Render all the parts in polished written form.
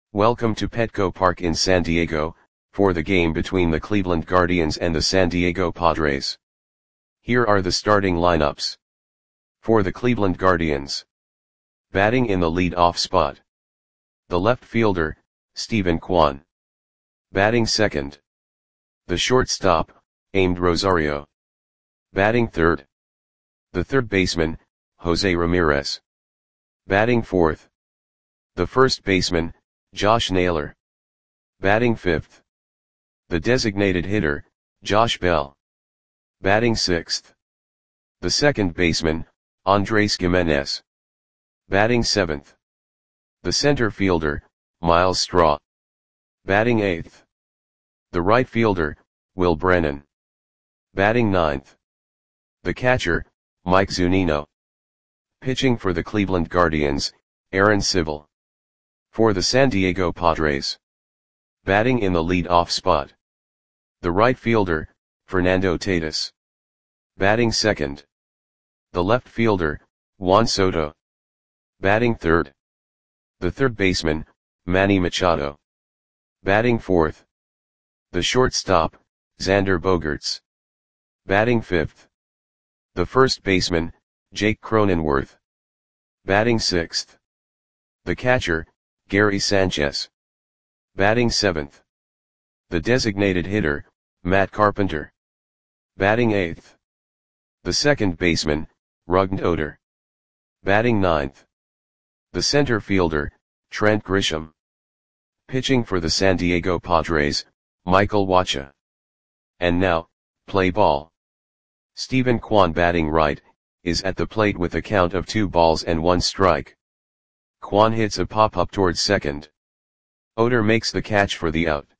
Welcome to Petco Park in San Diego, for the game between the Cleveland Guardians and the San Diego Padres. Here are the starting lineups. For the Cleveland Guardians. Batting in the lead-off spot. The left fielder, Steven Kwan. Batting second. The shortstop, Amed Rosario. Batting third. The third baseman, Jose Ramirez. Batting fourth. The first baseman, Josh Naylor. Batting fifth. The designated hitter, Josh Bell. Batting sixth. The second baseman, Andres Gimenez. Batting seventh. The center fielder, Myles Straw. Batting eighth. The right fielder, Will Brennan. Batting ninth. The catcher, Mike Zunino. Pitching for the Cleveland Guardians, Aaron Civil. For the San Diego Padres. Batting in the lead-off spot. The right fielder, Fernando Tatis. Batting second. The left fielder, Juan Soto. Batting third. The third baseman, Manny Machado. Batting fourth. The shortstop, Xander Bogaerts. Batting fifth. The first baseman, Jake Cronenworth. Batting sixth. The catcher, Gary Sanchez. Batting seventh. The designated hitter, Matt Carpenter. Batting eighth. The second baseman, Rougned Odor. Batting ninth. The center fielder, Trent Grisham. Pitching for the San Diego Padres, Michael Wacha. And now, play ball. Steven Kwan batting right, is at the plate with a count of 2-1 strike. Kwan hits a pop-up towards second. Odor makes the catch for the out.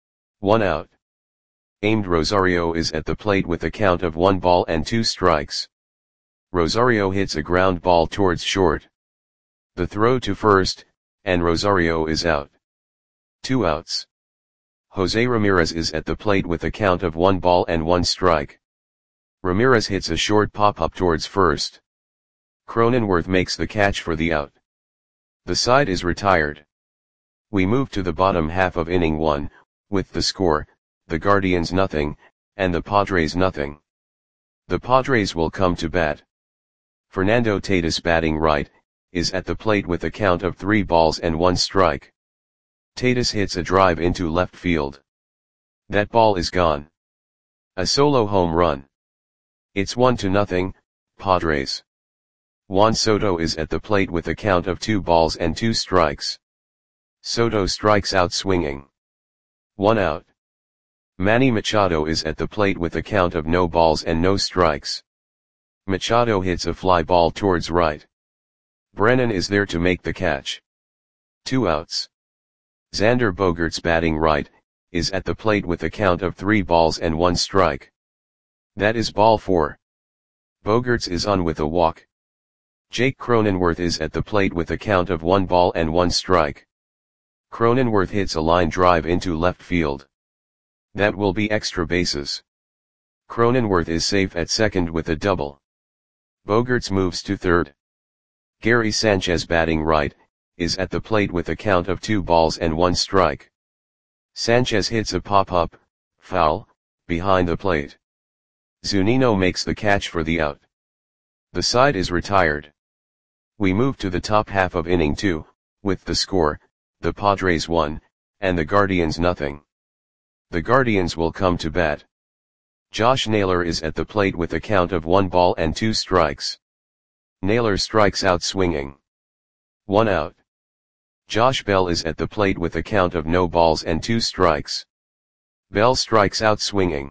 1 out. Amed Rosario is at the plate with a count of 1-2 strikes. Rosario hits a ground ball towards short. The throw to first, and Rosario is out. 2 outs. Jose Ramirez is at the plate with a count of 1-1 strike. Ramirez hits a short pop-up towards first. Cronenworth makes the catch for the out. The side is retired. We move to the bottom half of inning 1, with the score, the Guardians nothing, and the Padres nothing. The Padres will come to bat. Fernando Tatis batting right, is at the plate with a count of 3-1 strike. Tatis hits a drive into left field. That ball is gone. A solo home run. It's 1-0, Padres. Juan Soto is at the plate with a count of 2-2 strikes. Soto strikes out swinging. 1 out. Manny Machado is at the plate with a count of no balls and no strikes. Machado hits a fly ball towards right. Brennan is there to make the catch. 2 outs. Xander Bogaerts batting right, is at the plate with a count of 3-1 strike. That is ball 4. Bogaerts is on with a walk. Jake Cronenworth is at the plate with a count of 1-1 strike. Cronenworth hits a line drive into left field. That will be extra bases. Cronenworth is safe at second with a double. Bogaerts moves to third. Gary Sanchez batting right, is at the plate with a count of 2-1 strike. Sanchez hits a pop-up, foul, behind the plate. Zunino makes the catch for the out. The side is retired. We move to the top half of inning 2, with the score, the Padres 1, and the Guardians nothing. The Guardians will come to bat. Josh Naylor is at the plate with a count of 1-2 strikes. Naylor strikes out swinging. 1 out. Josh Bell is at the plate with a count of no balls and 2 strikes. Bell strikes out swinging.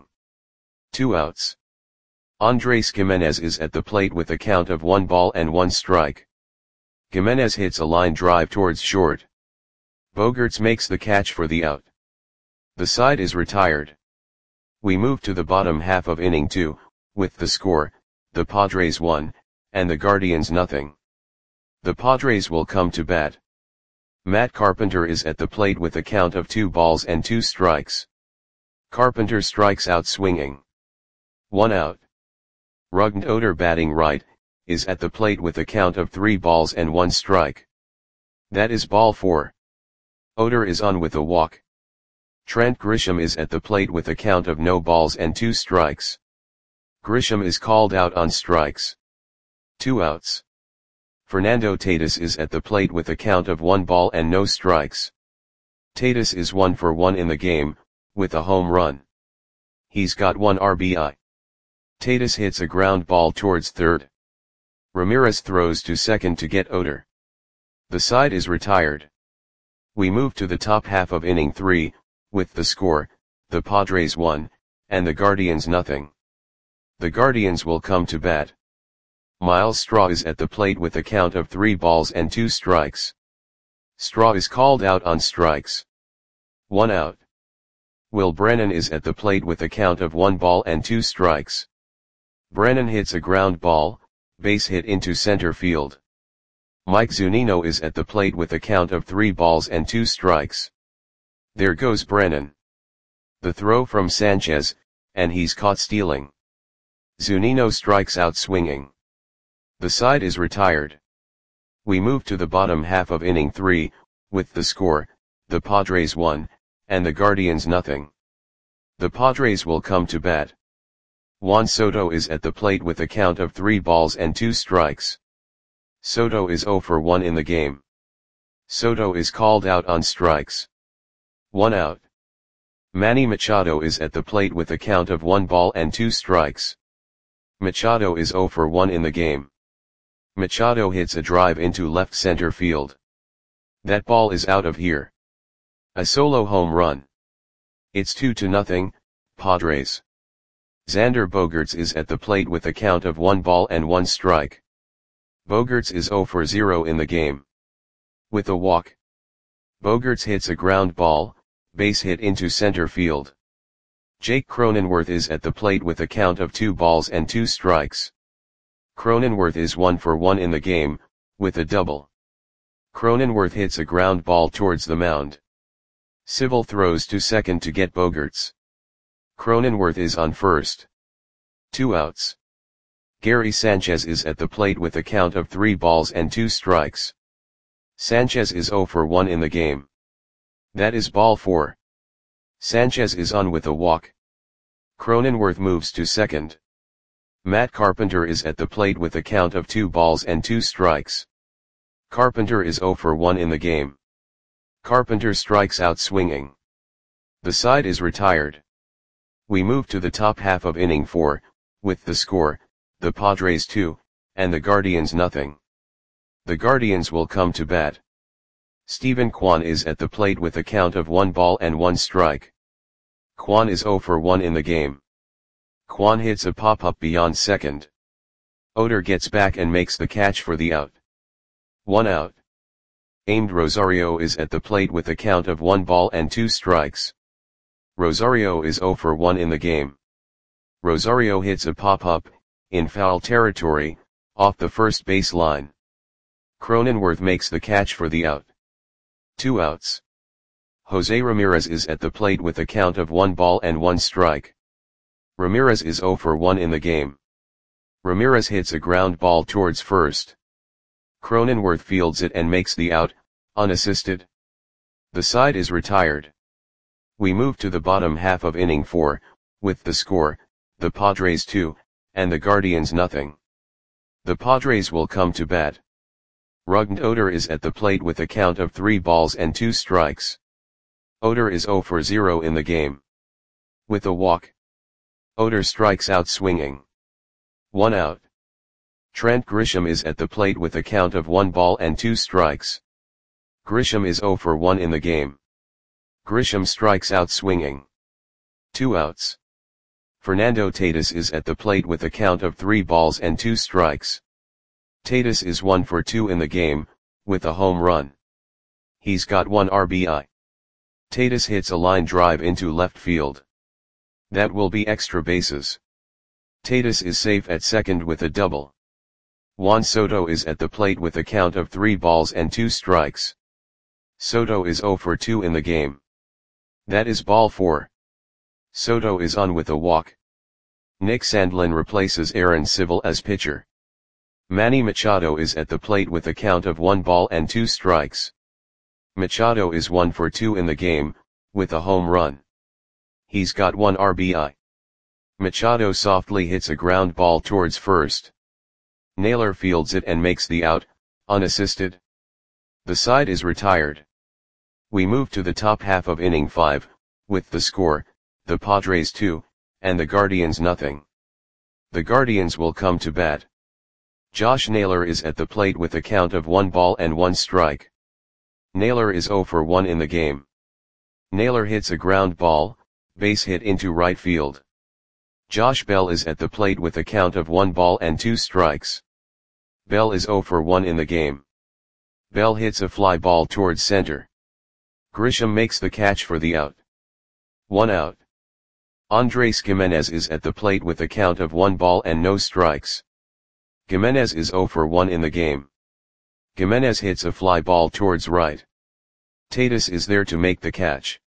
2 outs. Andres Gimenez is at the plate with a count of 1-1 strike. Gimenez hits a line drive towards short. Bogaerts makes the catch for the out. The side is retired. We move to the bottom half of inning 2, with the score, the Padres 1, and the Guardians nothing. The Padres will come to bat. Matt Carpenter is at the plate with a count of 2-2 strikes. Carpenter strikes out swinging. 1 out. Rougned Odor batting right, is at the plate with a count of 3-1 strike. That is ball 4. Oder is on with a walk. Trent Grisham is at the plate with a count of no balls and 2 strikes. Grisham is called out on strikes. 2 outs. Fernando Tatis is at the plate with a count of 1 ball and no strikes. Tatis is 1 for 1 in the game, with a home run. He's got 1 RBI. Tatis hits a ground ball towards third. Ramirez throws to second to get Oder. The side is retired. We move to the top half of inning 3, with the score, the Padres 1, and the Guardians nothing. The Guardians will come to bat. Miles Straw is at the plate with a count of 3 balls and 2 strikes. Straw is called out on strikes. 1 out. Will Brennan is at the plate with a count of 1 ball and 2 strikes. Brennan hits a ground ball, base hit into center field. Mike Zunino is at the plate with a count of 3 balls and 2 strikes. There goes Brennan. The throw from Sanchez, and he's caught stealing. Zunino strikes out swinging. The side is retired. We move to the bottom half of inning 3, with the score, the Padres 1, and the Guardians nothing. The Padres will come to bat. Juan Soto is at the plate with a count of 3 balls and 2 strikes. Soto is 0 for 1 in the game. Soto is called out on strikes. 1 out. Manny Machado is at the plate with a count of 1 ball and 2 strikes. Machado is 0 for 1 in the game. Machado hits a drive into left center field. That ball is out of here. A solo home run. It's 2-0, Padres. Xander Bogaerts is at the plate with a count of 1 ball and 1 strike. Bogaerts is 0 for 0 in the game. With a walk. Bogaerts hits a ground ball, base hit into center field. Jake Cronenworth is at the plate with a count of 2 balls and 2 strikes. Cronenworth is 1 for 1 in the game, with a double. Cronenworth hits a ground ball towards the mound. Civil throws to second to get Bogaerts. Cronenworth is on first. 2 outs. Gary Sanchez is at the plate with a count of 3 balls and 2 strikes. Sanchez is 0 for 1 in the game. That is ball 4. Sanchez is on with a walk. Cronenworth moves to second. Matt Carpenter is at the plate with a count of 2 balls and 2 strikes. Carpenter is 0 for 1 in the game. Carpenter strikes out swinging. The side is retired. We move to the top half of inning 4, with the score, the Padres 2, and the Guardians nothing. The Guardians will come to bat. Stephen Kwan is at the plate with a count of 1 ball and 1 strike. Kwan is 0 for 1 in the game. Kwan hits a pop-up beyond second. Oder gets back and makes the catch for the out. 1 out. Amed Rosario is at the plate with a count of 1 ball and 2 strikes. Rosario is 0 for 1 in the game. Rosario hits a pop-up, in foul territory, off the first base line. Cronenworth makes the catch for the out. 2 outs. Jose Ramirez is at the plate with a count of 1 ball and 1 strike. Ramirez is 0 for 1 in the game. Ramirez hits a ground ball towards first. Cronenworth fields it and makes the out, unassisted. The side is retired. We move to the bottom half of inning 4, with the score, the Padres 2, and the Guardians nothing. The Padres will come to bat. Rougned Oder is at the plate with a count of 3 balls and 2 strikes. Oder is 0 for 0 in the game. With a walk. Oder strikes out swinging. 1 out. Trent Grisham is at the plate with a count of 1 ball and 2 strikes. Grisham is 0 for 1 in the game. Grisham strikes out swinging. 2 outs. Fernando Tatis is at the plate with a count of 3 balls and 2 strikes. Tatis is 1 for 2 in the game, with a home run. He's got 1 RBI. Tatis hits a line drive into left field. That will be extra bases. Tatis is safe at second with a double. Juan Soto is at the plate with a count of 3 balls and 2 strikes. Soto is 0 for 2 in the game. That is ball 4. Soto is on with a walk. Nick Sandlin replaces Aaron Civil as pitcher. Manny Machado is at the plate with a count of 1 ball and 2 strikes. Machado is 1 for 2 in the game, with a home run. He's got 1 RBI. Machado softly hits a ground ball towards first. Naylor fields it and makes the out, unassisted. The side is retired. We move to the top half of inning 5, with the score, the Padres 2, and the Guardians nothing. The Guardians will come to bat. Josh Naylor is at the plate with a count of 1 ball and 1 strike. Naylor is 0 for 1 in the game. Naylor hits a ground ball, base hit into right field. Josh Bell is at the plate with a count of 1 ball and 2 strikes. Bell is 0 for 1 in the game. Bell hits a fly ball towards center. Grisham makes the catch for the out. 1 out. Andres Gimenez is at the plate with a count of 1 ball and no strikes. Gimenez is 0 for 1 in the game. Gimenez hits a fly ball towards right. Tatis is there to make the catch.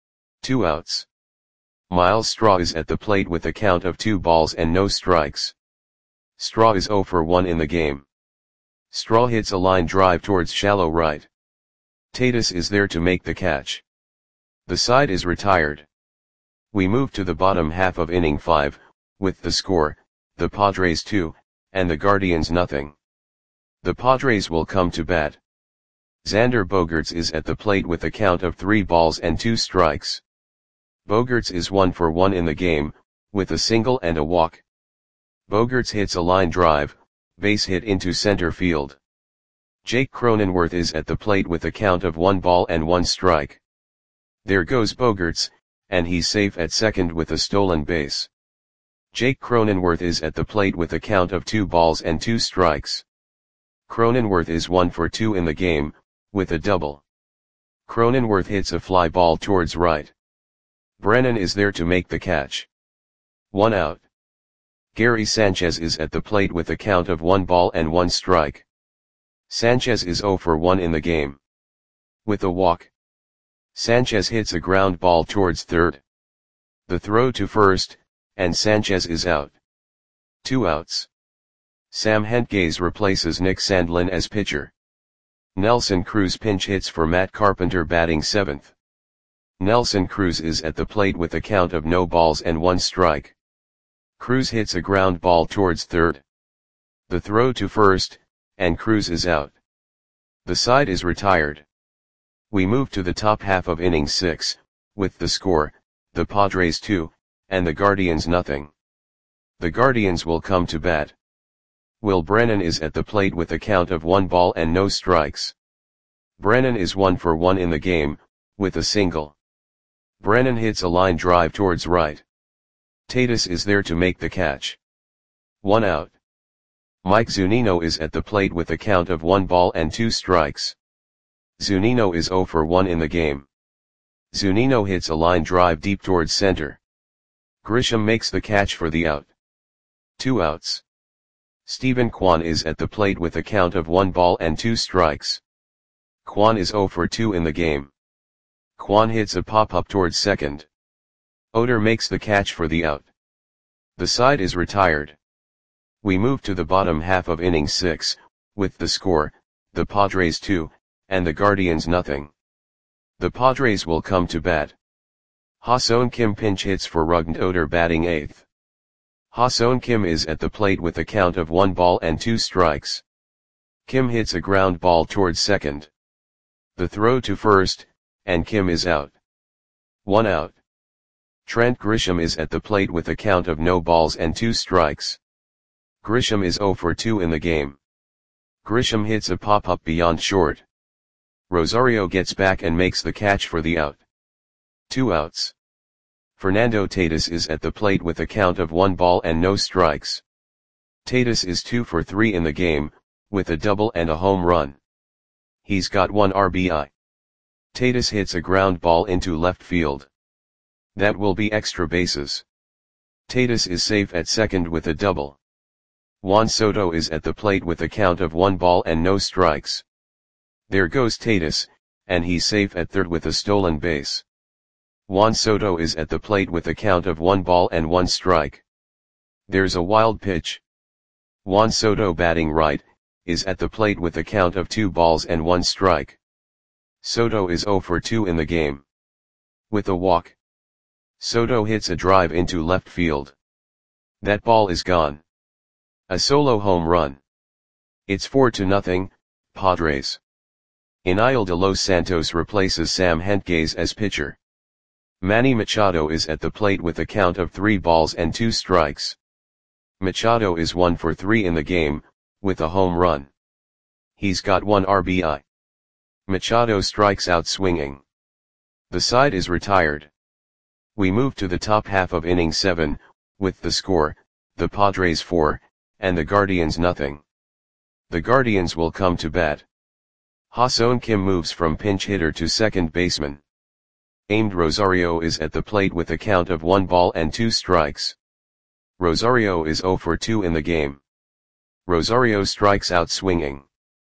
2 outs. Miles Straw is at the plate with a count of 2 balls and no strikes. Straw is 0 for 1 in the game. Straw hits a line drive towards shallow right. Tatis is there to make the catch. The side is retired. We move to the bottom half of inning 5, with the score, the Padres 2, and the Guardians nothing. The Padres will come to bat. Xander Bogaerts is at the plate with a count of 3 balls and 2 strikes. Bogaerts is 1 for 1 in the game, with a single and a walk. Bogaerts hits a line drive, base hit into center field. Jake Cronenworth is at the plate with a count of 1 ball and 1 strike. There goes Bogaerts, and he's safe at second with a stolen base. Jake Cronenworth is at the plate with a count of 2 balls and 2 strikes. Cronenworth is 1 for 2 in the game, with a double. Cronenworth hits a fly ball towards right. Brennan is there to make the catch. 1 out. Gary Sanchez is at the plate with a count of 1 ball and 1 strike. Sanchez is 0 for 1 in the game. With a walk. Sanchez hits a ground ball towards third. The throw to first, and Sanchez is out. 2 outs. Sam Hentges replaces Nick Sandlin as pitcher. Nelson Cruz pinch hits for Matt Carpenter batting 7th. Nelson Cruz is at the plate with a count of no balls and 1 strike. Cruz hits a ground ball towards third. The throw to first, and Cruz is out. The side is retired. We move to the top half of inning 6, with the score, the Padres 2, and the Guardians nothing. The Guardians will come to bat. Will Brennan is at the plate with a count of 1 ball and no strikes. Brennan is 1 for 1 in the game, with a single. Brennan hits a line drive towards right. Tatis is there to make the catch. 1 out. Mike Zunino is at the plate with a count of 1 ball and 2 strikes. Zunino is 0 for 1 in the game. Zunino hits a line drive deep towards center. Grisham makes the catch for the out. 2 outs. Stephen Kwan is at the plate with a count of 1 ball and 2 strikes. Kwan is 0 for 2 in the game. Kwan hits a pop-up towards second. Oder makes the catch for the out. The side is retired. We move to the bottom half of inning 6, with the score, the Padres 2, and the Guardians nothing. The Padres will come to bat. Ha-Seong Kim pinch hits for Rougned Oder batting 8th. Ha-Seong Kim is at the plate with a count of 1 ball and 2 strikes. Kim hits a ground ball towards second. The throw to first, and Kim is out. 1 out. Trent Grisham is at the plate with a count of no balls and 2 strikes. Grisham is 0 for 2 in the game. Grisham hits a pop-up beyond short. Rosario gets back and makes the catch for the out. 2 outs. Fernando Tatis is at the plate with a count of 1 ball and no strikes. Tatis is 2 for 3 in the game, with a double and a home run. He's got 1 RBI. Tatis hits a ground ball into left field. That will be extra bases. Tatis is safe at second with a double. Juan Soto is at the plate with a count of 1 ball and no strikes. There goes Tatis, and he's safe at third with a stolen base. Juan Soto is at the plate with a count of 1 ball and 1 strike. There's a wild pitch. Juan Soto batting right, is at the plate with a count of 2 balls and 1 strike. Soto is 0 for 2 in the game. With a walk, Soto hits a drive into left field. That ball is gone. A solo home run. It's 4-0, Padres. Iniel de los Santos replaces Sam Hentges as pitcher. Manny Machado is at the plate with a count of 3 balls and 2 strikes. Machado is 1 for 3 in the game, with a home run. He's got 1 RBI. Machado strikes out swinging. The side is retired. We move to the top half of inning 7, with the score, the Padres 4, and the Guardians nothing. The Guardians will come to bat. Ha-Seong Kim moves from pinch hitter to second baseman. Amed Rosario is at the plate with a count of 1 ball and 2 strikes. Rosario is 0 for 2 in the game. Rosario strikes out swinging.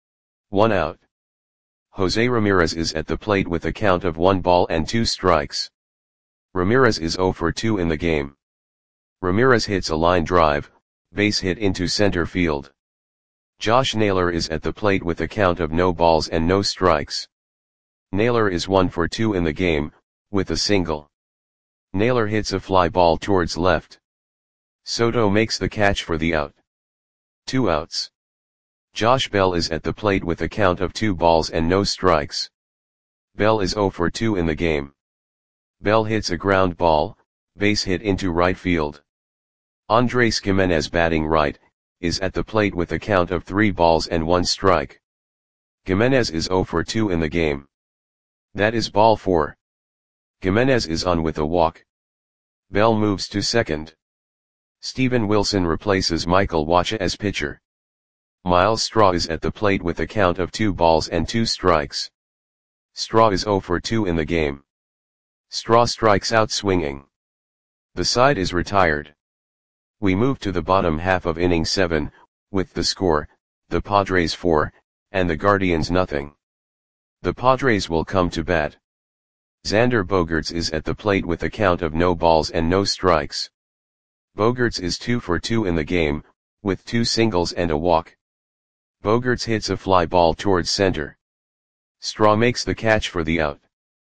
1 out. Jose Ramirez is at the plate with a count of 1 ball and 2 strikes. Ramirez is 0 for 2 in the game. Ramirez hits a line drive, base hit into center field. Josh Naylor is at the plate with a count of no balls and no strikes. Naylor is 1 for 2 in the game, with a single. Naylor hits a fly ball towards left. Soto makes the catch for the out. 2 outs. Josh Bell is at the plate with a count of 2 balls and no strikes. Bell is 0 for 2 in the game. Bell hits a ground ball, base hit into right field. Andres Gimenez, batting right, is at the plate with a count of 3 balls and 1 strike. Gimenez is 0 for 2 in the game. That is ball 4. Gimenez is on with a walk. Bell moves to second. Steven Wilson replaces Michael Wacha as pitcher. Miles Straw is at the plate with a count of 2 balls and 2 strikes. Straw is 0 for 2 in the game. Straw strikes out swinging. The side is retired. We move to the bottom half of inning 7, with the score, the Padres 4, and the Guardians nothing. The Padres will come to bat. Xander Bogaerts is at the plate with a count of no balls and no strikes. Bogaerts is 2 for 2 in the game, with 2 singles and a walk. Bogaerts hits a fly ball towards center. Straw makes the catch for the out.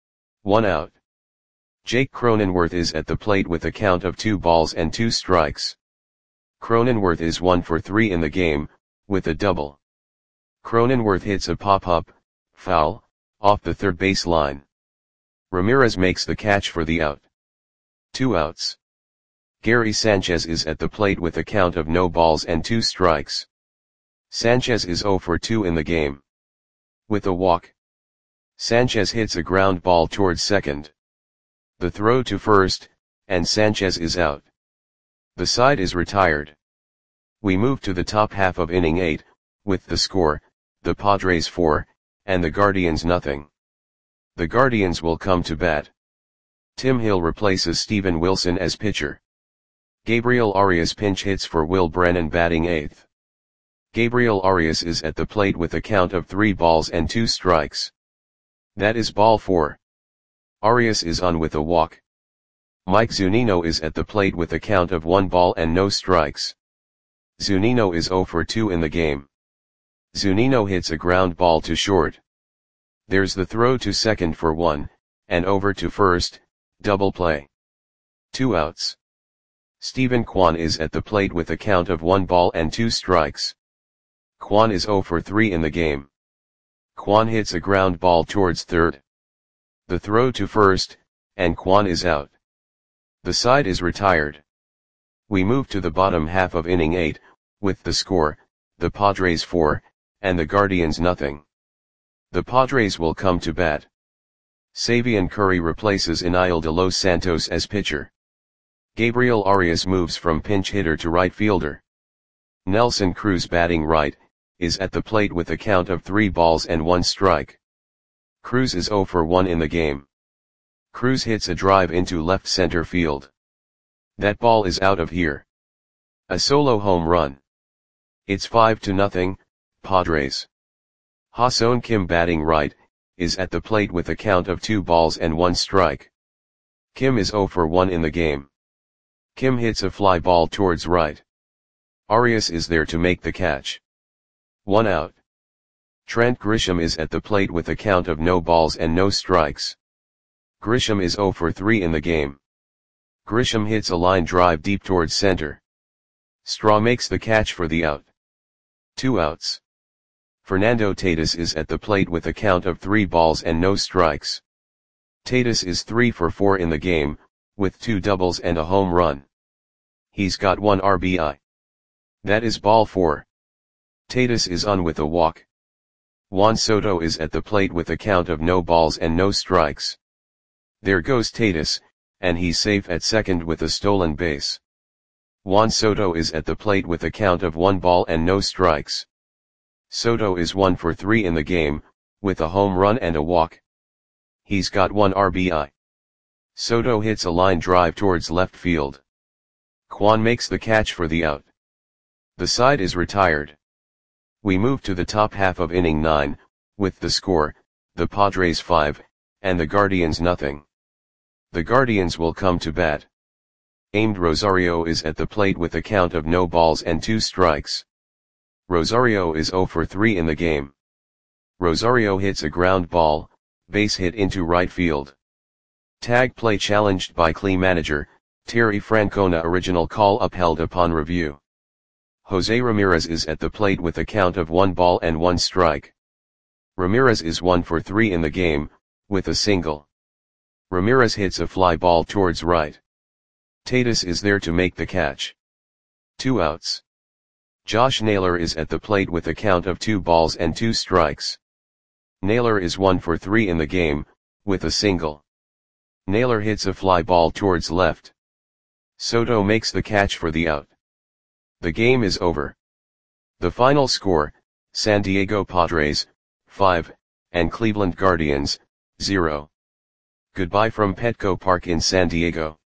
1 out. Jake Cronenworth is at the plate with a count of 2 balls and 2 strikes. Cronenworth is 1 for 3 in the game, with a double. Cronenworth hits a pop-up, foul, off the third base line. Ramirez makes the catch for the out. 2 outs. Gary Sanchez is at the plate with a count of no balls and 2 strikes. Sanchez is 0 for 2 in the game. With a walk. Sanchez hits a ground ball towards second. The throw to first, and Sanchez is out. The side is retired. We move to the top half of inning 8, with the score, the Padres 4, and the Guardians nothing. The Guardians will come to bat. Tim Hill replaces Steven Wilson as pitcher. Gabriel Arias pinch hits for Will Brennan, batting 8th. Gabriel Arias is at the plate with a count of 3 balls and 2 strikes. That is ball 4. Arias is on with a walk. Mike Zunino is at the plate with a count of 1 ball and no strikes. Zunino is 0 for 2 in the game. Zunino hits a ground ball to short. There's the throw to second for 1, and over to first, double play. 2 outs. Stephen Kwan is at the plate with a count of 1 ball and 2 strikes. Kwan is 0 for 3 in the game. Kwan hits a ground ball towards third. The throw to first, and Kwan is out. The side is retired. We move to the bottom half of inning 8, with the score, the Padres 4, and the Guardians nothing. The Padres will come to bat. Savion Curry replaces Iniel de los Santos as pitcher. Gabriel Arias moves from pinch hitter to right fielder. Nelson Cruz, batting right, is at the plate with a count of 3 balls and 1 strike. Cruz is 0 for 1 in the game. Cruz hits a drive into left center field. That ball is out of here. A solo home run. It's 5-0, Padres. Ha-Seong Kim, batting right, is at the plate with a count of 2 balls and 1 strike. Kim is 0 for 1 in the game. Kim hits a fly ball towards right. Arias is there to make the catch. 1 out. Trent Grisham is at the plate with a count of no balls and no strikes. Grisham is 0 for 3 in the game. Grisham hits a line drive deep towards center. Straw makes the catch for the out. 2 outs. Fernando Tatis is at the plate with a count of 3 balls and no strikes. Tatis is 3 for 4 in the game, with 2 doubles and a home run. He's got 1 RBI. That is ball 4. Tatis is on with a walk. Juan Soto is at the plate with a count of no balls and no strikes. There goes Tatis, and he's safe at second with a stolen base. Juan Soto is at the plate with a count of 1 ball and no strikes. Soto is 1 for 3 in the game, with a home run and a walk. He's got 1 RBI. Soto hits a line drive towards left field. Kwan makes the catch for the out. The side is retired. We move to the top half of inning 9, with the score, the Padres 5, and the Guardians nothing. The Guardians will come to bat. Amed Rosario is at the plate with a count of no balls and 2 strikes. Rosario is 0 for 3 in the game. Rosario hits a ground ball, base hit into right field. Tag play challenged by Clee manager, Terry Francona. Original call upheld upon review. Jose Ramirez is at the plate with a count of 1 ball and 1 strike. Ramirez is 1 for 3 in the game, with a single. Ramirez hits a fly ball towards right. Tatis is there to make the catch. 2 outs. Josh Naylor is at the plate with a count of 2 balls and 2 strikes. Naylor is 1 for 3 in the game, with a single. Naylor hits a fly ball towards left. Soto makes the catch for the out. The game is over. The final score, San Diego Padres, 5, and Cleveland Guardians, 0. Goodbye from Petco Park in San Diego.